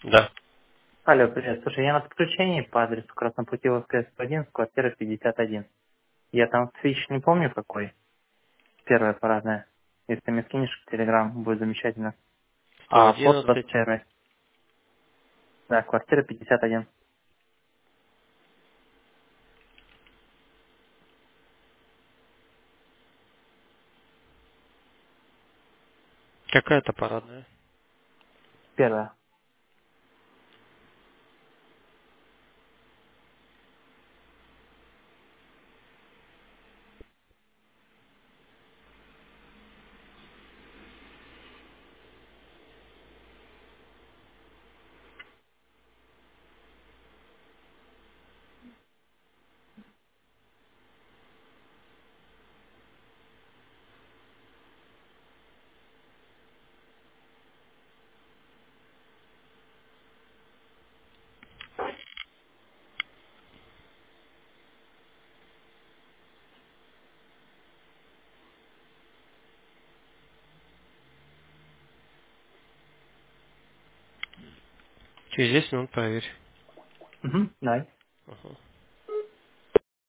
Да. Алло, привет. Слушай, я на подключении по адресу Краснопутиловская, 101, квартира 51. Я там свич не помню какой, первая парадная. Если ты мне скинешь в Телеграм, будет замечательно. А под 111. 21. Да, квартира 51. Какая-то парадная. Первая. Через 10 минут проверь. Угу, давай. Ага.